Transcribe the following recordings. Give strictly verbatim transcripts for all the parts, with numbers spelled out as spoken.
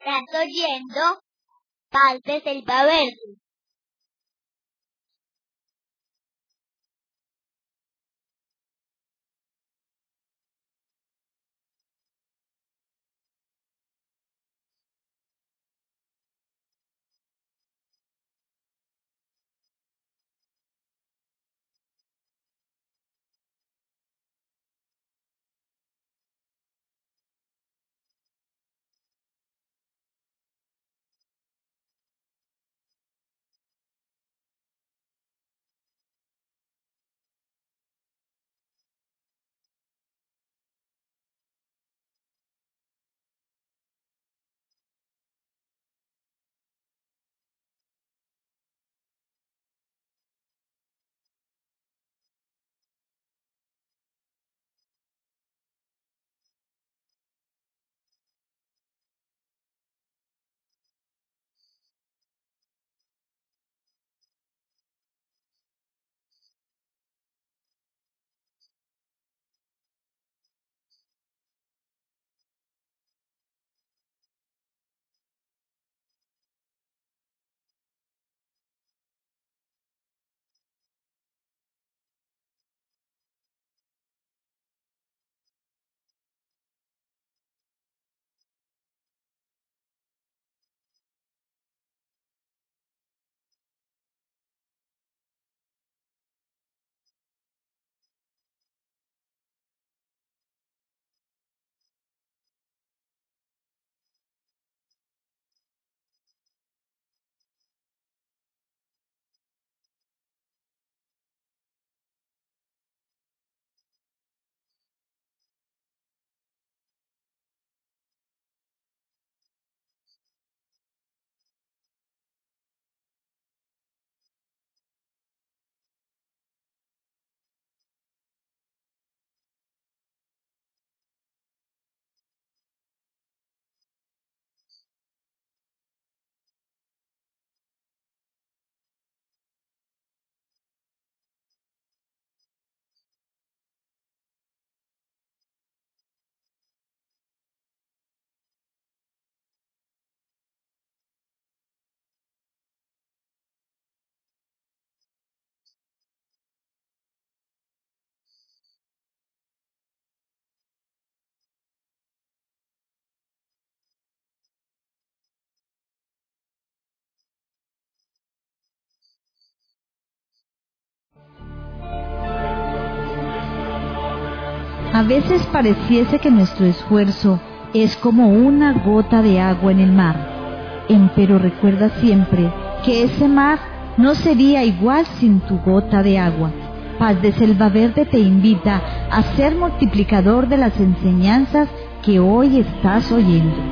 Estás oyendo Paz de Selva Verde. A veces pareciese que nuestro esfuerzo es como una gota de agua en el mar, empero recuerda siempre que ese mar no sería igual sin tu gota de agua. Paz de Selva Verde te invita a ser multiplicador de las enseñanzas que hoy estás oyendo.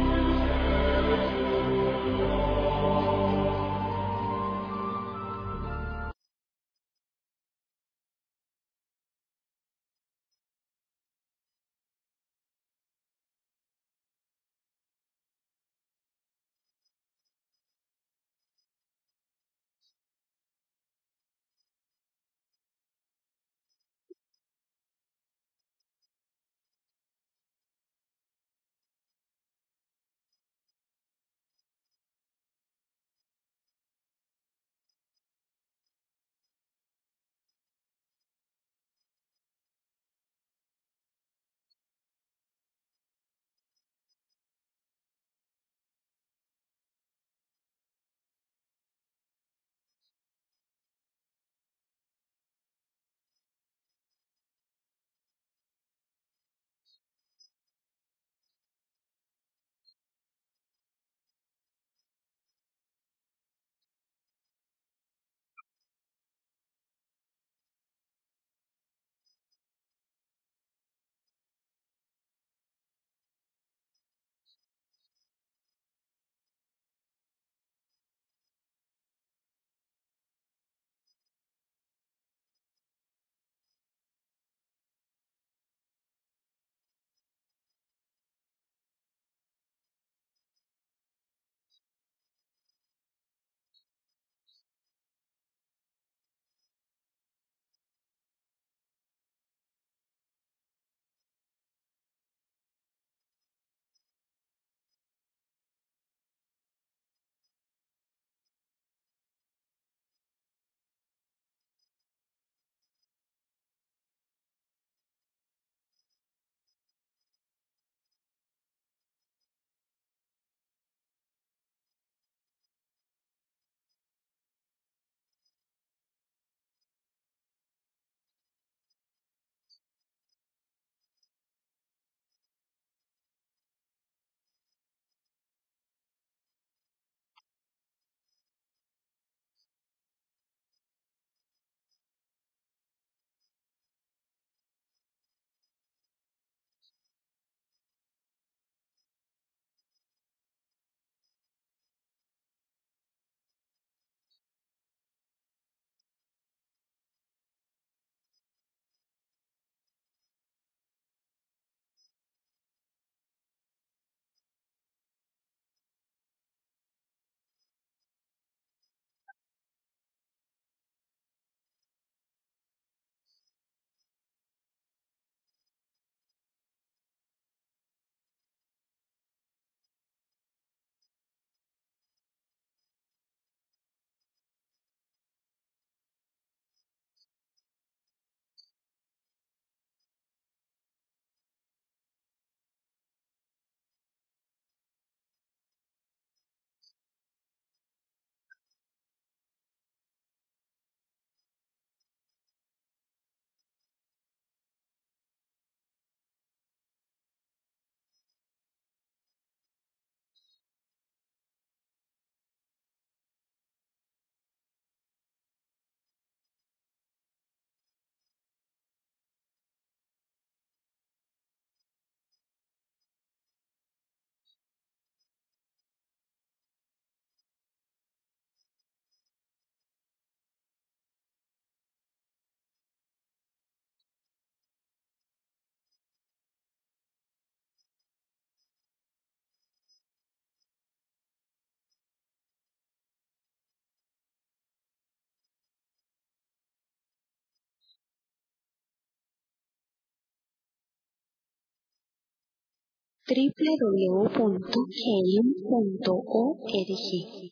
w w w punto genium punto org.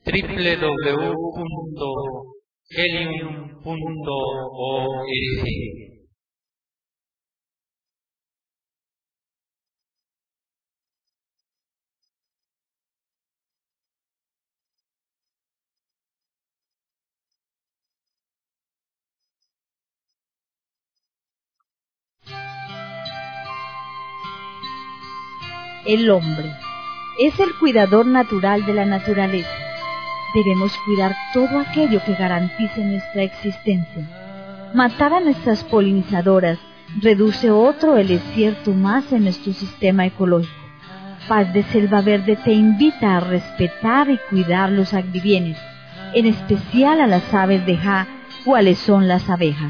w w w punto helium punto org. El hombre es el cuidador natural de la naturaleza. Debemos cuidar todo aquello que garantice nuestra existencia. Matar a nuestras polinizadoras reduce otro el desierto más en nuestro sistema ecológico. Paz de Selva Verde te invita a respetar y cuidar los agribienes, en especial a las aves de Ja, cuáles son las abejas.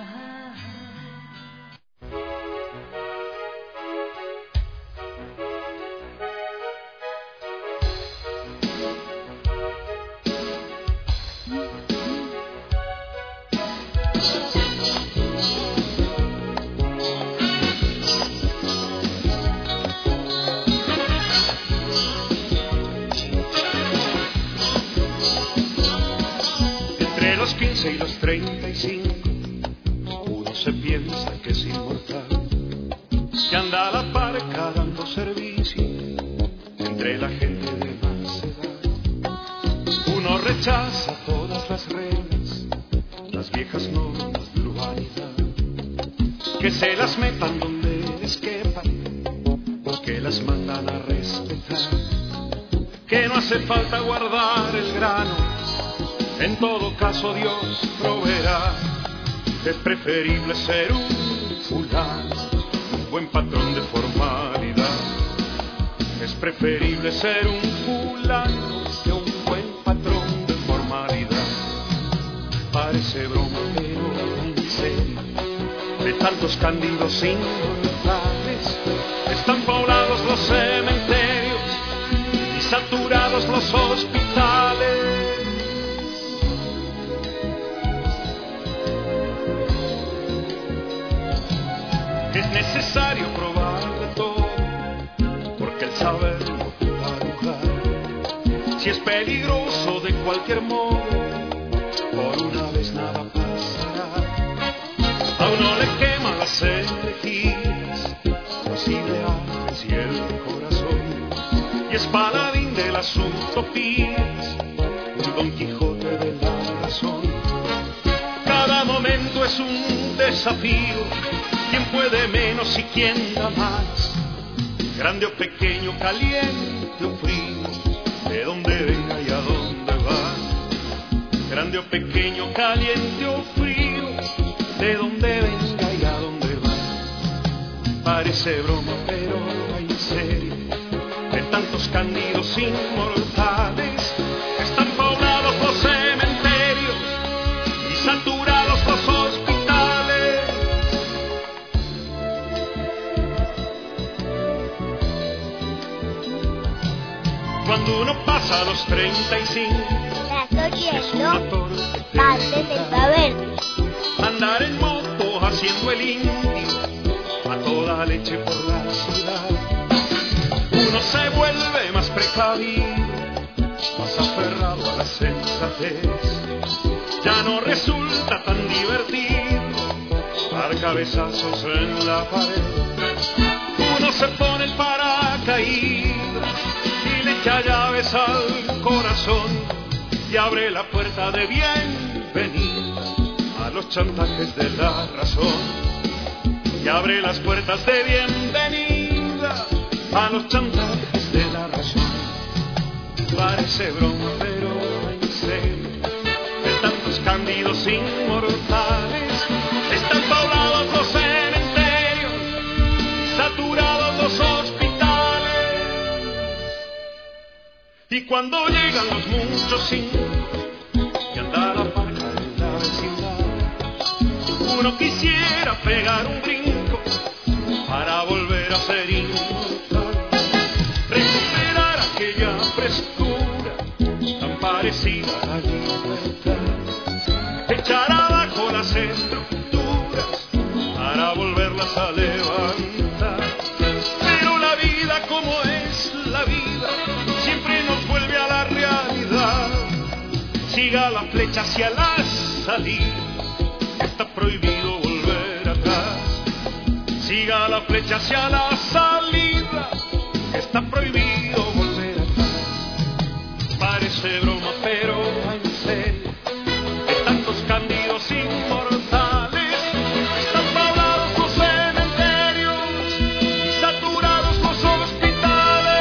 Entre los quince y los treinta y cinco, uno se piensa que es inmortal, que anda a la parca dando servicio entre la gente de más edad. Uno rechaza todas las reglas, las viejas normas de urbanidad, que se las metan donde les quepan, porque las mandan a respetar, que no hace falta guardar el grano, en todo caso Dios proveerá. Es preferible ser un fulano, un buen patrón de formalidad. Es preferible ser un fulano que un buen patrón de formalidad. Parece broma, pero en serio, de tantos cándidos inmortales, están poblados los cementerios y saturados los hospitales. Es necesario probar de todo, porque el saber no da lugar. Si es peligroso de cualquier modo, por una vez nada pasará. A uno le queman las energías, los ideales y el corazón, y es paladín de las utopías, un Don Quijote de la razón. Cada momento es un desafío, quién puede menos y quién da más, grande o pequeño, caliente o frío, de dónde venga y a dónde va. Grande o pequeño, caliente o frío, de dónde venga y a dónde va. Parece broma, pero en serio, de tantos cándidos inmortales, están poblados los cementerios y saturados los hospitales. Cuando uno pasa a los treinta y cinco, estás oyendo Paz de Selva Verde. Andar en moto haciendo el indio, a toda leche por la ciudad. Uno se vuelve más precavido, más aferrado a la sensatez. Ya no resulta tan divertido dar cabezazos en la pared. Uno se pone el paracaídas y le echa llaves al corazón y abre la puerta de bienvenida a los chantajes de la razón. Y abre las puertas de bienvenida a los chantajes de la razón. Parece broma, pero en serio, de tantos cándidos inmortales, están poblados los cementerios, saturados los hospitales. Y cuando llegan los muchos cinco que anda la parca en la vecindad, uno quisiera pegar un brinco para volver a ser inmortal, recuperar aquella frescura tan parecida a la libertad, echar abajo las estructuras para volverlas a levantar. Pero la vida, como es la vida, siempre nos vuelve a la realidad. Siga la flecha hacia la salida, está prohibido volver atrás. Siga la flecha hacia la salida, está prohibido volver atrás. Parece broma, pero en serio, de tantos cándidos inmortales, están poblados los cementerios y saturados los hospitales.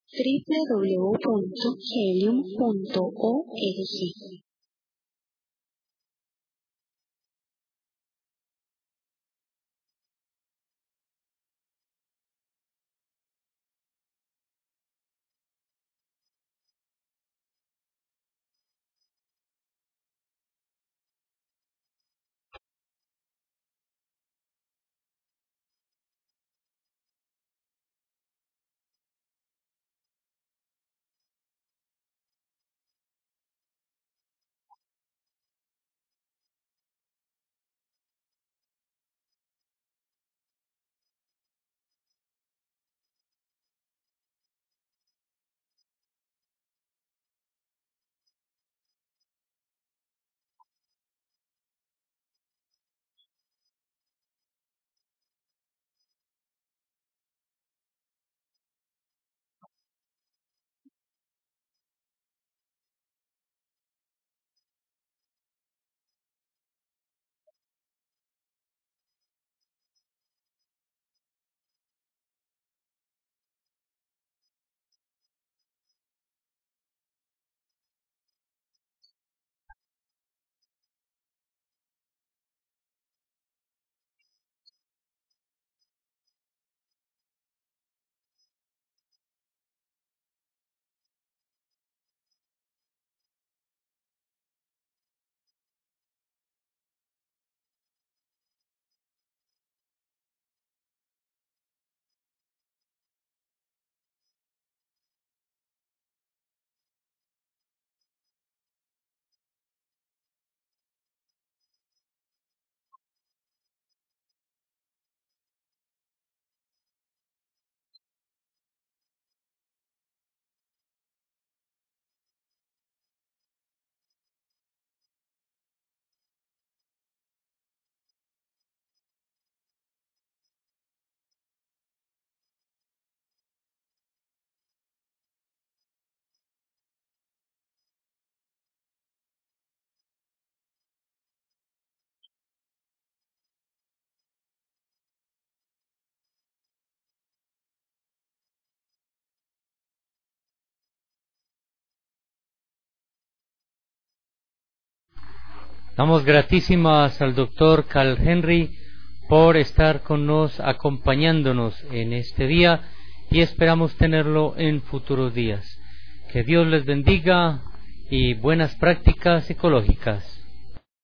w w w punto helium punto org. Damos gratísimas al doctor Carl Henry por estar con nos, acompañándonos en este día, y esperamos tenerlo en futuros días. Que Dios les bendiga y buenas prácticas ecológicas.